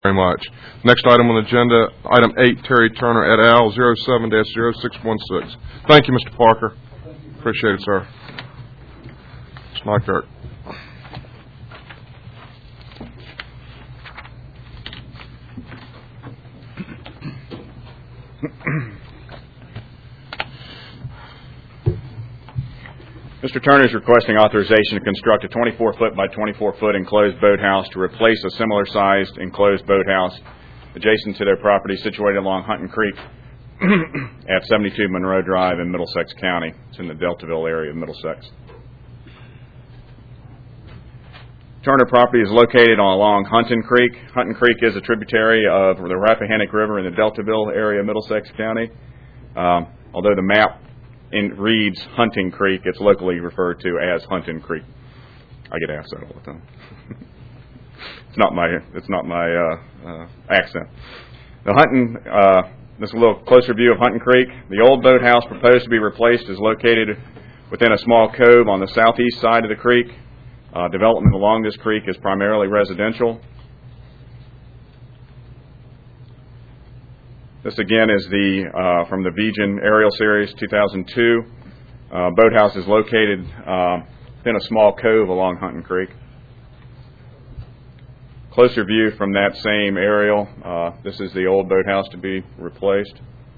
Very much. Next item on the agenda, item 8, Terry Turner et al., 07-0616. Thank you, Mr. Parker. Appreciate it, sir. It's my dirt. Mr. Turner is requesting authorization to construct a 24-foot by 24-foot enclosed boathouse to replace a similar-sized enclosed boathouse adjacent to their property situated along Hunton Creek at 72 Monroe Drive in Middlesex County. It's in the Deltaville area of Middlesex. Turner property is located along Hunton Creek. Hunton Creek is a tributary of the Rappahannock River in the Deltaville area of Middlesex County. Although the map reads Hunting Creek, it's locally referred to as Hunton Creek. I get asked that all the time. It's not my accent. The Hunton, this is a little closer view of Hunton Creek. The old boathouse proposed to be replaced is located within a small cove on the southeast side of the creek. Development along this creek is primarily residential. This again is from the Vigen Aerial Series 2002. Boathouse is located within a small cove along Hunton Creek. Closer view from that same aerial. This is the old boathouse to be replaced.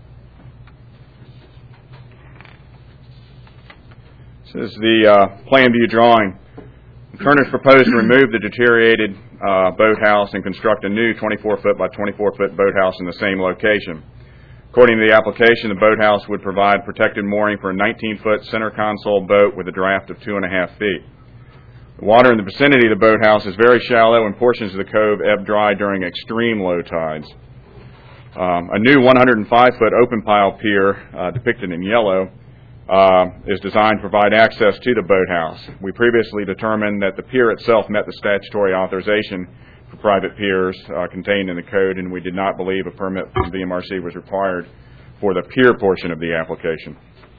This is the plan view drawing. Turner's proposed to remove the deteriorated boathouse and construct a new 24-foot by 24-foot boathouse in the same location. According to the application, the boathouse would provide protected mooring for a 19-foot center console boat with a draft of 2.5 feet. The water in the vicinity of the boathouse is very shallow, and portions of the cove ebb dry during extreme low tides. A new 105-foot open pile pier, depicted in yellow, is designed to provide access to the boathouse. We previously determined that the pier itself met the statutory authorization for private piers contained in the code, and we did not believe a permit from VMRC was required for the pier portion of the application.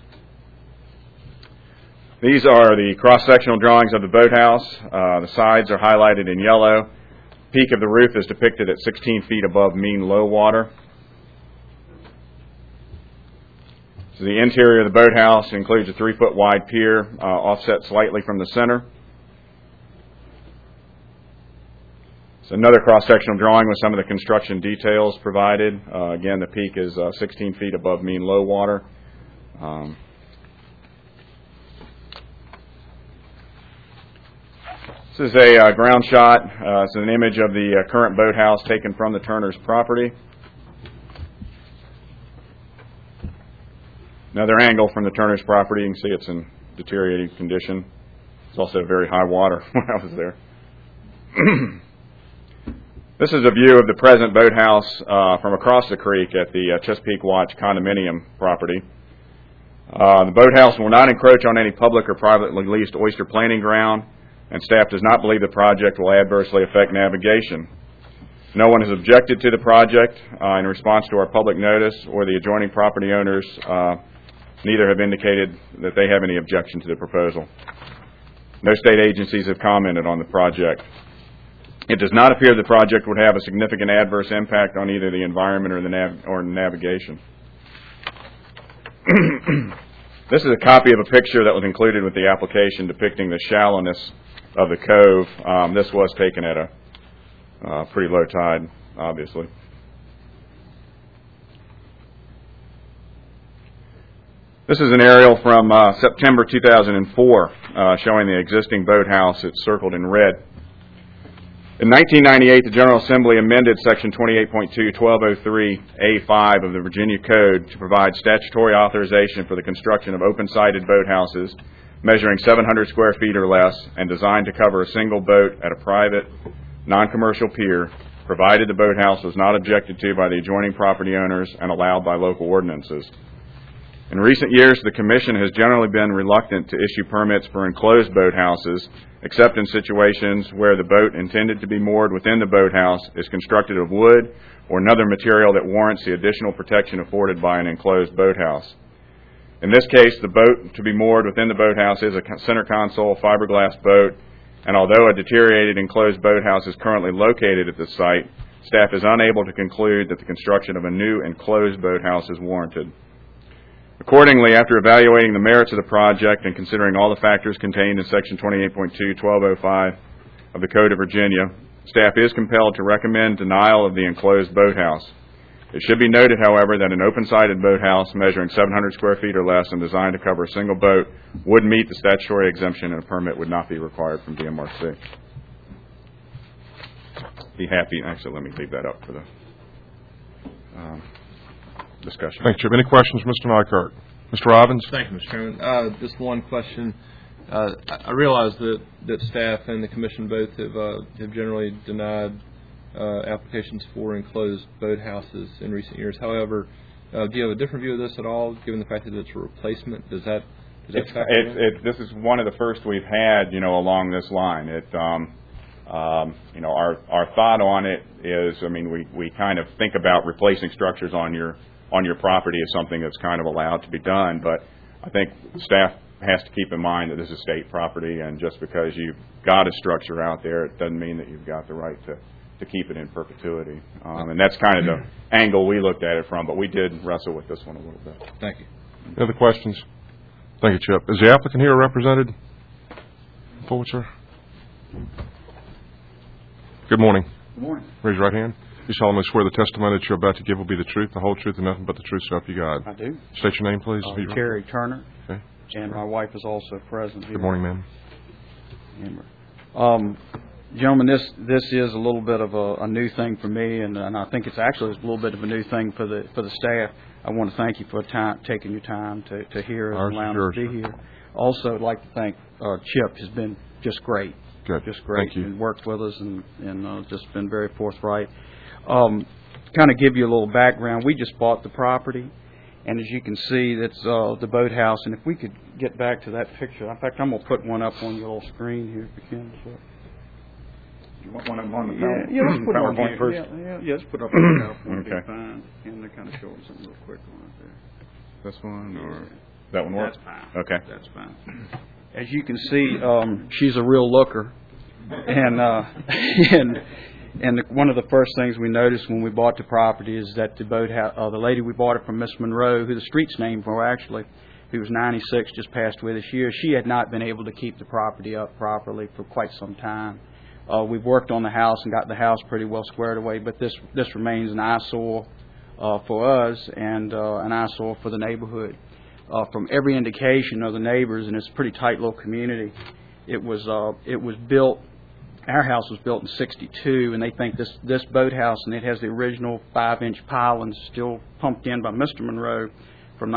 These are the cross-sectional drawings of the boathouse. The sides are highlighted in yellow. Peak of the roof is depicted at 16 feet above mean low water. So the interior of the boathouse includes a 3-foot wide pier, offset slightly from the center. It's another cross-sectional drawing with some of the construction details provided. Again, the peak is 16 feet above mean low water. This is a ground shot. It's an image of the current boathouse taken from the Turner's property. Another angle from the Turner's property. You can see it's in deteriorating condition. It's also very high water when I was there. This is a view of the present boathouse from across the creek at the Chesapeake Watch condominium property. The boathouse will not encroach on any public or privately leased oyster planting ground, and staff does not believe the project will adversely affect navigation. No one has objected to the project in response to our public notice, or the adjoining property owners neither have indicated that they have any objection to the proposal. No state agencies have commented on the project. It does not appear the project would have a significant adverse impact on either the environment or navigation. This is a copy of a picture that was included with the application depicting the shallowness of the cove. This was taken at a pretty low tide, obviously. This is an aerial from September 2004 showing the existing boathouse. It's circled in red. In 1998, the General Assembly amended Section 28.2.1203A5 of the Virginia Code to provide statutory authorization for the construction of open-sided boathouses measuring 700 square feet or less and designed to cover a single boat at a private, non-commercial pier, provided the boathouse was not objected to by the adjoining property owners and allowed by local ordinances. In recent years, the Commission has generally been reluctant to issue permits for enclosed boathouses, except in situations where the boat intended to be moored within the boathouse is constructed of wood or another material that warrants the additional protection afforded by an enclosed boathouse. In this case, the boat to be moored within the boathouse is a center console fiberglass boat, and although a deteriorated enclosed boathouse is currently located at the site, staff is unable to conclude that the construction of a new enclosed boathouse is warranted. Accordingly, after evaluating the merits of the project and considering all the factors contained in Section 28.2-1205 of the Code of Virginia, staff is compelled to recommend denial of the enclosed boathouse. It should be noted, however, that an open-sided boathouse measuring 700 square feet or less and designed to cover a single boat would meet the statutory exemption, and a permit would not be required from DMRC. Be happy. Actually, let me leave that up for the discussion. Thank you, Chip. Any questions, Mr. Nykerk? Mr. Robbins? Thank you, Mr. Chairman. Just one question. I realize that staff and the commission both have generally denied applications for enclosed boathouses in recent years. However, do you have a different view of this at all, given the fact that it's a replacement? Does that factor in? This is one of the first we've had, along this line. Our thought on it is, we kind of think about replacing structures on your property as something that's kind of allowed to be done, but I think staff has to keep in mind that this is state property, and just because you've got a structure out there, it doesn't mean that you've got the right to keep it in perpetuity. And that's kind of the angle we looked at it from, but we did wrestle with this one a little bit. Thank you. Any other questions? Thank you, Chip. Is the applicant here represented? Forward, sir. Good morning. Good morning. Raise your right hand. You solemnly swear the testimony that you're about to give will be the truth, the whole truth, and nothing but the truth, so help you God. I do. State your name, please. Terry Turner. Okay. And my wife is also present here. Good morning, ma'am. Gentlemen, this is a little bit of a new thing for me, and I think it's actually a little bit of a new thing for the staff. I want to thank you for taking your time to hear us and allowing us to be here. Also, I'd like to thank Chip. Has been just great. Good. Just great. Thank you. And worked with us and just been very forthright. Kind of give you a little background. We just bought the property, and as you can see, that's the boathouse. And if we could get back to that picture. In fact, I'm going to put one up on your little screen here if you can. So. You want one on the Yeah, let's put it on PowerPoint first? Yeah, let's put up on the PowerPoint. Okay. Fine. And they're kind of showing something real quick on it there. This one, or that one works? That's fine. Okay. That's fine. As you can see, she's a real looker, and one of the first things we noticed when we bought the property is that the lady we bought it from, Miss Monroe, who the street's named for actually, who was 96, just passed away this year. She had not been able to keep the property up properly for quite some time. We've worked on the house and got the house pretty well squared away, but this remains an eyesore for us and an eyesore for the neighborhood. From every indication of the neighbors, and it's a pretty tight little community, it was built. Our house was built in '62, and they think this boathouse, and it has the original 5-inch pilings still pumped in by Mr. Monroe from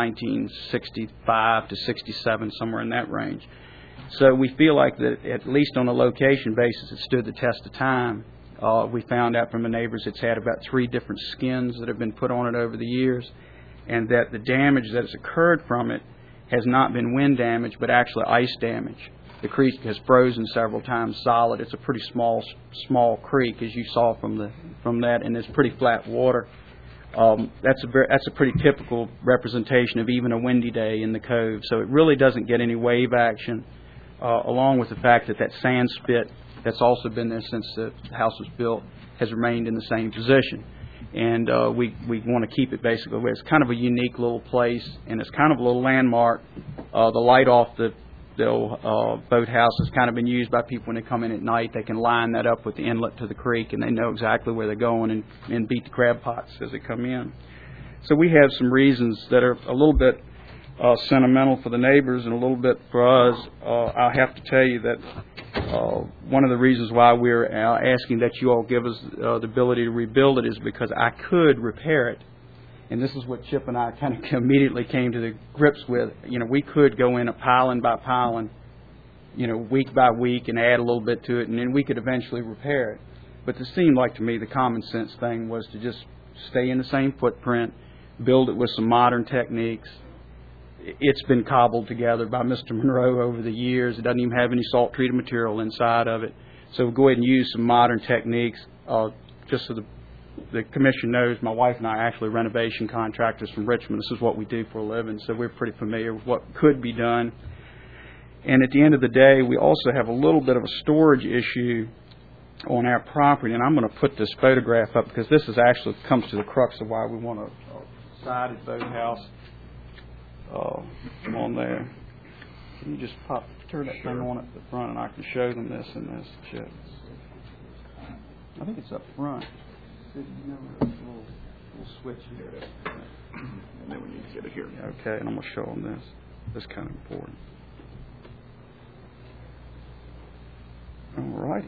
1965 to '67, somewhere in that range. So we feel like that, at least on a location basis, it stood the test of time. We found out from the neighbors it's had about 3 different skins that have been put on it over the years, and that the damage that has occurred from it has not been wind damage, but actually ice damage. The creek has frozen several times solid. It's a pretty small creek, as you saw from that, and it's pretty flat water. That's a pretty typical representation of even a windy day in the cove. So it really doesn't get any wave action. Along with the fact that sand spit that's also been there since the house was built has remained in the same position. And we want to keep it basically where it's kind of a unique little place, and it's kind of a little landmark. The light off the boathouse has kind of been used by people when they come in at night. They can line that up with the inlet to the creek, and they know exactly where they're going and beat the crab pots as they come in. So we have some reasons that are a little bit sentimental for the neighbors and a little bit for us. I'll have to tell you that one of the reasons why we're asking that you all give us the ability to rebuild it is because I could repair it. And this is what Chip and I kind of immediately came to the grips with. We could go in a piling by piling, week by week, and add a little bit to it, and then we could eventually repair it. But it seemed like to me the common sense thing was to just stay in the same footprint, build it with some modern techniques. It's been cobbled together by Mr. Monroe over the years. It doesn't even have any salt-treated material inside of it. So we'll go ahead and use some modern techniques. Just so the commission knows, my wife and I are actually renovation contractors from Richmond. This is what we do for a living, so we're pretty familiar with what could be done. And at the end of the day, we also have a little bit of a storage issue on our property. And I'm going to put this photograph up because this is actually comes to the crux of why we want a sided boathouse on there. You just turn that thing on at the front, and I can show them this and this. Shit. I think it's up front. You know, there's a little switch here. And then we need to get it here. Okay, and I'm going to show them this. This is kind of important. All right.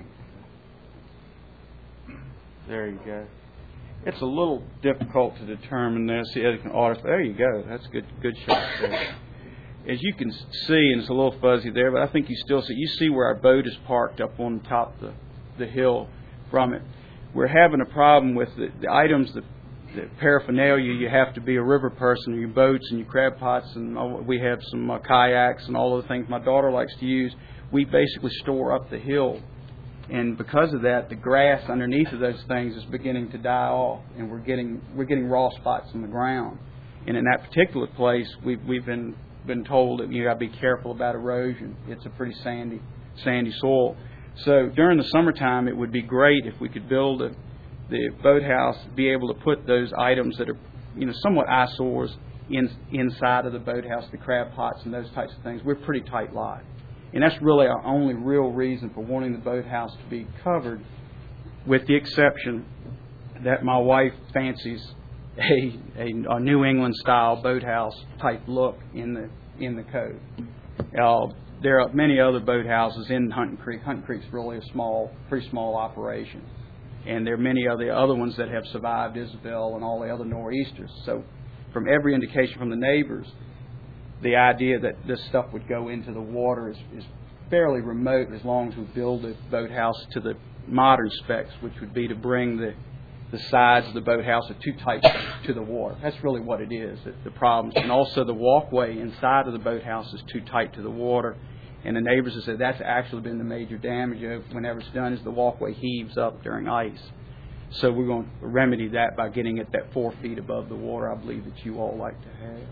There you go. It's a little difficult to determine this. There you go. That's good shot there. As you can see, and it's a little fuzzy there, but I think you still see. You see where our boat is parked up on top of the hill from it. We're having a problem with the items, the paraphernalia. You have to be a river person, your boats and your crab pots, and we have some kayaks and all of the things my daughter likes to use. We basically store up the hill. And because of that, the grass underneath of those things is beginning to die off, and we're getting raw spots in the ground. And in that particular place, we've been told that you got to be careful about erosion. It's a pretty sandy soil. So during the summertime, it would be great if we could build the boathouse, be able to put those items that are somewhat eyesores inside of the boathouse, the crab pots and those types of things. We're pretty tight lot. And that's really our only real reason for wanting the boathouse to be covered, with the exception that my wife fancies a New England style boathouse type look in the cove. There are many other boathouses in Hunting Creek. Hunting Creek's really a pretty small operation, and there are many other ones that have survived Isabel and all the other nor'easters. So, from every indication from the neighbors, the idea that this stuff would go into the water is fairly remote, as long as we build a boathouse to the modern specs, which would be to bring the sides of the boathouse are too tight to the water. That's really what it is, the problems. And also the walkway inside of the boathouse is too tight to the water. And the neighbors have said that's actually been the major damage whenever it's done, is the walkway heaves up during ice. So we're going to remedy that by getting it that 4 feet above the water, I believe, that you all like to have.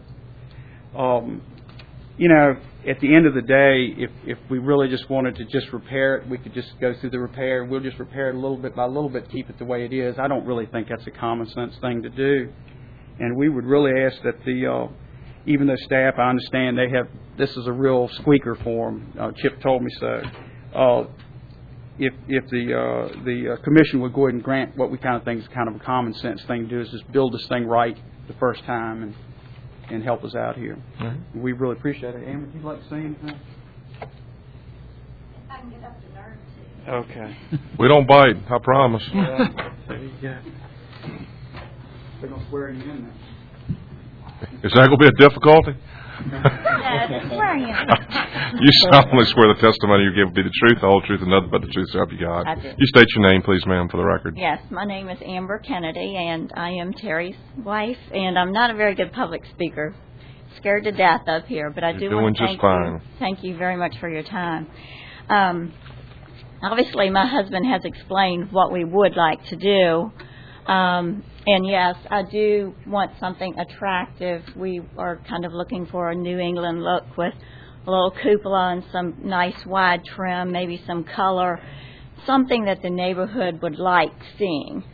At the end of the day, if we really just wanted to just repair it, we could just go through the repair. We'll just repair it little bit by little bit, keep it the way it is. I don't really think that's a common sense thing to do. And we would really ask that even though staff, I understand this is a real squeaker for them. Chip told me so. If the commission would go ahead and grant what we kind of think is kind of a common sense thing to do, is just build this thing right the first time and help us out here. Mm-hmm. We really appreciate it. Ann, would you like to say anything? I can get up to nerve too. Okay. We don't bite, I promise. There you go. They're going to swear you in now. Is that going to be a difficulty? Yes, swear you. You solemnly swear the testimony you give will be the truth, the whole truth, and nothing but the truth, so help you God. I do. You state your name, please, ma'am, for the record. Yes, my name is Amber Kennedy, and I am Terry's wife, and I'm not a very good public speaker. Scared to death up here, but I do want to thank you very much for your time. Obviously, my husband has explained what we would like to do. And yes, I do want something attractive. We are kind of looking for a New England look with a little cupola and some nice wide trim, maybe some color, something that the neighborhood would like seeing.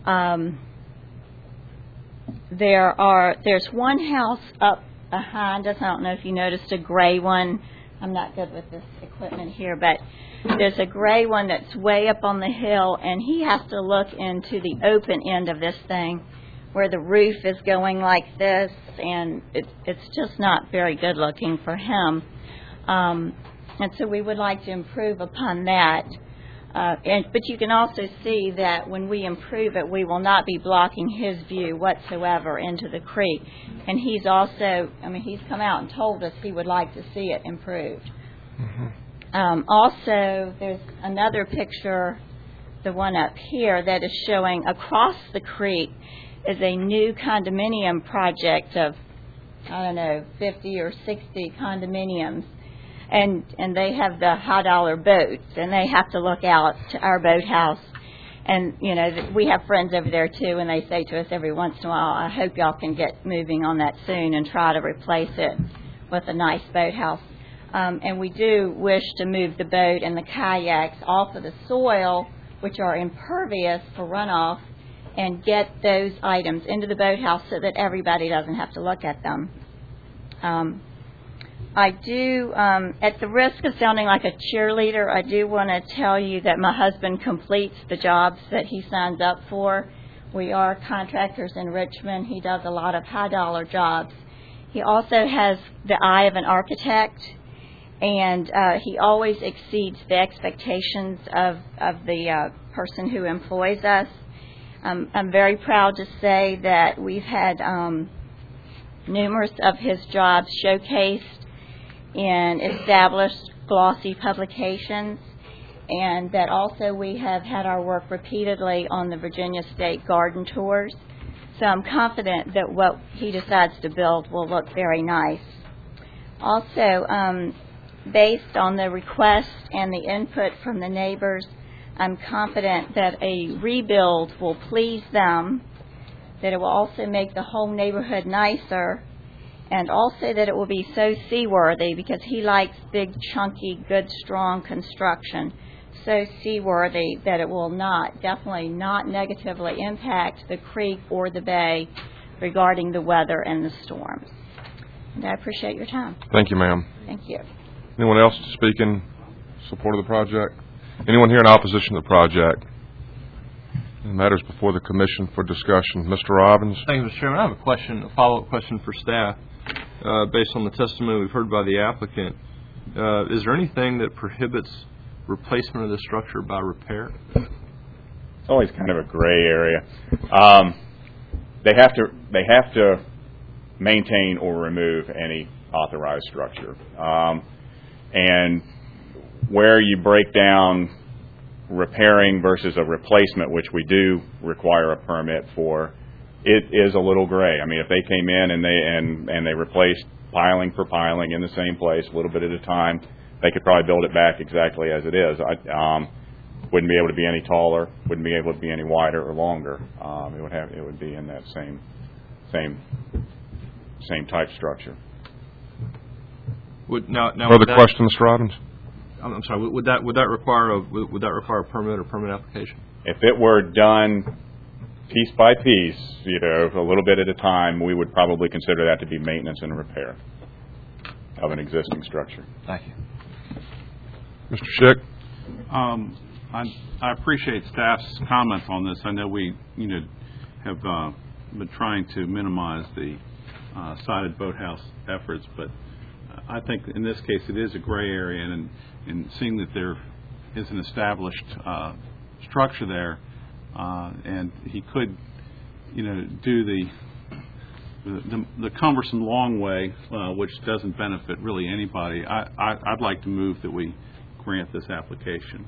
There's one house up behind us. I don't know if you noticed a gray one. I'm not good with this equipment here, but there's a gray one that's way up on the hill, and he has to look into the open end of this thing where the roof is going like this, and it's just not very good looking for him. And so we would like to improve upon that. But you can also see that when we improve it, we will not be blocking his view whatsoever into the creek. And he's also, he's come out and told us he would like to see it improved. Mm-hmm. Also, there's another picture, the one up here, that is showing across the creek is a new condominium project of, 50 or 60 condominiums. And they have the high dollar boats, and they have to look out to our boathouse. And, we have friends over there, too, and they say to us every once in a while, I hope y'all can get moving on that soon and try to replace it with a nice boathouse. And we do wish to move the boat and the kayaks off of the soil which are impervious for runoff, and get those items into the boathouse so that everybody doesn't have to look at them. I do, at the risk of sounding like a cheerleader, I do want to tell you that my husband completes the jobs that he signs up for. We are contractors in Richmond. He does a lot of high-dollar jobs. He also has the eye of an architect, and he always exceeds the expectations of the person who employs us. I'm very proud to say that we've had numerous of his jobs showcased in established glossy publications, and that also we have had our work repeatedly on the Virginia State Garden Tours. So I'm confident that what he decides to build will look very nice. Also, based on the request and the input from the neighbors, I'm confident that a rebuild will please them, that it will also make the whole neighborhood nicer, and also that it will be so seaworthy, because he likes big, chunky, good, strong construction, so seaworthy that it will definitely not negatively impact the creek or the bay regarding the weather and the storms. And I appreciate your time. Thank you, ma'am. Thank you. Anyone else to speak in support of the project? Anyone here in opposition to the project? The matters before the commission for discussion. Mr. Robbins? Thank you, Mr. Chairman. I have a question, a follow-up question for staff. Based on the testimony we've heard by the applicant, is there anything that prohibits replacement of the structure by repair? It's always kind of a gray area. They have to maintain or remove any authorized structure. And where you break down repairing versus a replacement, which we do require a permit for, it is a little gray. I mean, if they came in and they replaced piling for piling in the same place, a little bit at a time, they could probably build it back exactly as it is. Wouldn't be able to be any taller, wouldn't be able to be any wider or longer. It would be in that same type structure. Further question, Mr. Robbins? I'm sorry. Would that require a permit or permit application? If it were done piece by piece, a little bit at a time, we would probably consider that to be maintenance and repair of an existing structure. Thank you. Mr. Schick? I appreciate staff's comments on this. I know we, have been trying to minimize the sided boathouse efforts, but I think in this case it is a gray area, and seeing that there is an established structure there, and he could, do the cumbersome long way, which doesn't benefit really anybody. I'd like to move that we grant this application.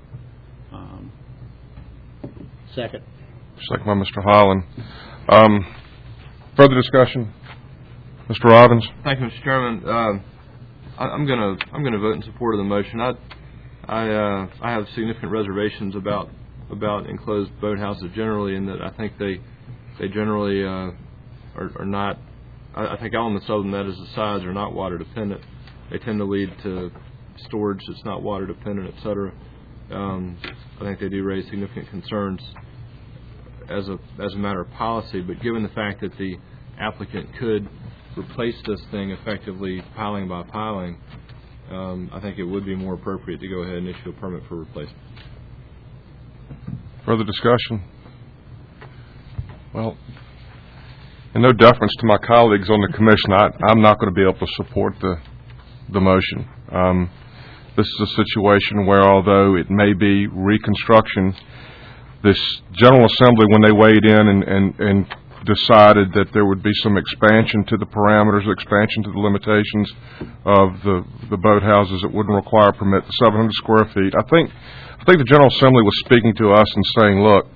Second. Second by Mr. Holland. Further discussion? Mr. Robbins? Thank you, Mr. Chairman. I'm gonna vote in support of the motion. I have significant reservations about enclosed boathouses generally, in that I think they generally are not. I think elements of them, that is the size, are not water dependent. They tend to lead to storage that's not water dependent, etc. I think they do raise significant concerns as a matter of policy. But given the fact that the applicant could replace this thing effectively piling by piling, I think it would be more appropriate to go ahead and issue a permit for replacement. Further discussion? Well, in no deference to my colleagues on the commission, I'm not going to be able to support the motion. This is a situation where, although it may be reconstruction, this General Assembly, when they weighed in and decided that there would be some expansion to the parameters, expansion to the limitations of the boathouses that wouldn't require a permit, the 700 square feet. I think the General Assembly was speaking to us and saying, look,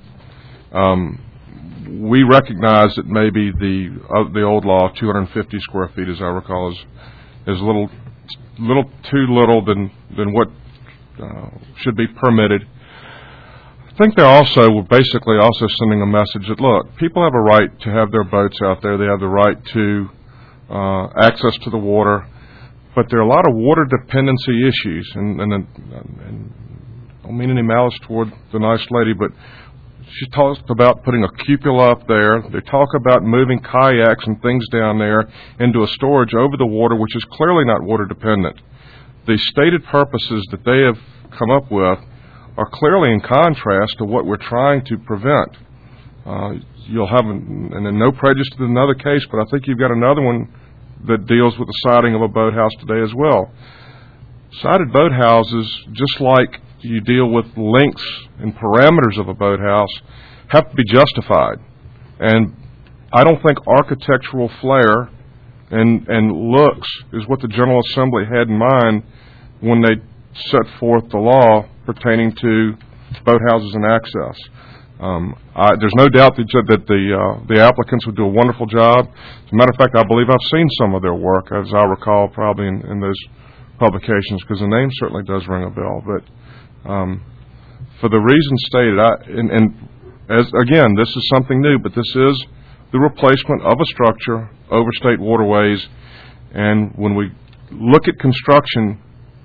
we recognize that maybe the old law, 250 square feet, as I recall, is a little too little than what should be permitted. I think they're basically sending a message that, look, people have a right to have their boats out there. They have the right to access to the water, but there are a lot of water dependency issues, and don't mean any malice toward the nice lady, but she talks about putting a cupola up there. They talk about moving kayaks and things down there into a storage over the water, which is clearly not water dependent. The stated purposes that they have come up with are clearly in contrast to what we're trying to prevent. You'll have, and in no prejudice to another case, but I think you've got another one that deals with the siding of a boathouse today as well. Sided boathouses, just like you deal with lengths and parameters of a boathouse, have to be justified. And I don't think architectural flair and looks is what the General Assembly had in mind when they set forth the law pertaining to boathouses and access. There's no doubt that the applicants would do a wonderful job. As a matter of fact, I believe I've seen some of their work, as I recall, probably in those publications, because the name certainly does ring a bell. But for the reasons stated, again, this is something new, but this is the replacement of a structure over state waterways. And when we look at construction,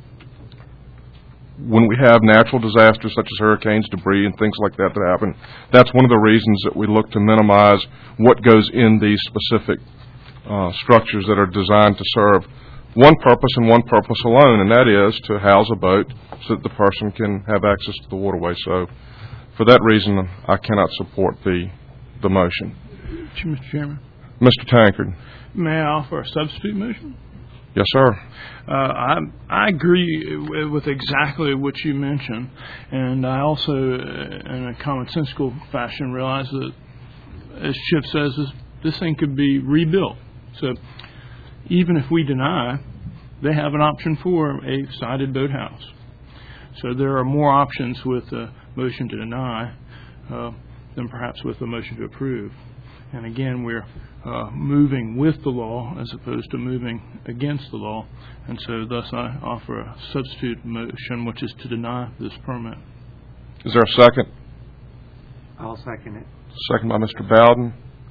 when we have natural disasters such as hurricanes, debris, and things like that happen, that's one of the reasons that we look to minimize what goes in these specific structures that are designed to serve one purpose and one purpose alone, and that is to house a boat so that the person can have access to the waterway. So for that reason, I cannot support the motion. Mr. Chairman. Mr. Tankard. May I offer a substitute motion? Yes, sir. I agree with exactly what you mentioned, and I also, in a commonsensical fashion, realize that, as Chip says, this thing could be rebuilt. So even if we deny, they have an option for a sided boathouse. So there are more options with a motion to deny than perhaps with a motion to approve. And again, we're moving with the law as opposed to moving against the law. And so thus I offer a substitute motion, which is to deny this permit. Is there a second? I'll second it. Second by Mr. Bowden.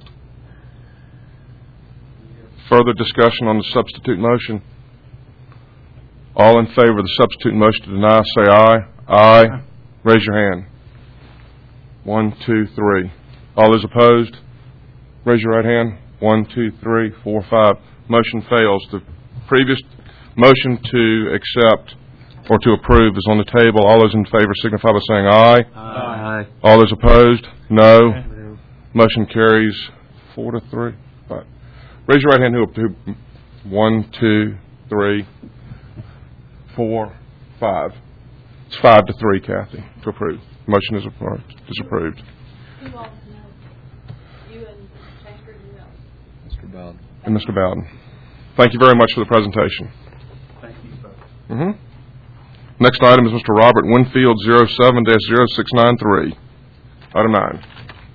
Further discussion on the substitute motion? All in favor of the substitute motion to deny, say aye. Aye. Raise your hand. 1, 2, 3. All those opposed? Raise your right hand. 1, 2, 3, 4, 5. Motion fails. The previous motion to accept or to approve is on the table. All those in favor signify by saying aye. Aye. All those opposed? No. No. Motion carries 4 to 3. 5. Raise your right hand. Who? 1, 2, 3, 4, 5. It's 5 to 3, Kathy, to approve. Motion is approved. Who all knows? You and Tankard and else. Mr. Bowden. And Mr. Bowden. Thank you very much for the presentation. Thank you, sir. Next item is Mr. Robert Winfield, 07-0693. Item 9.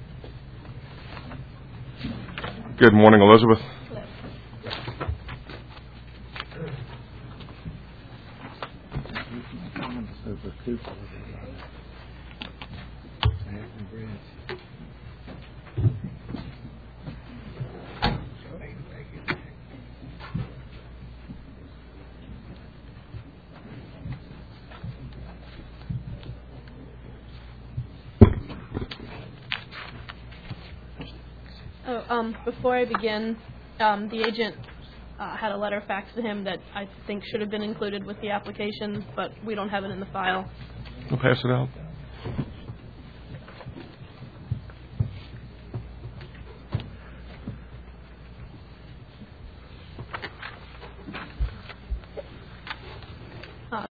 Good morning, Elizabeth. Before I begin, the agent had a letter faxed to him that I think should have been included with the application, but we don't have it in the file. We'll pass it out.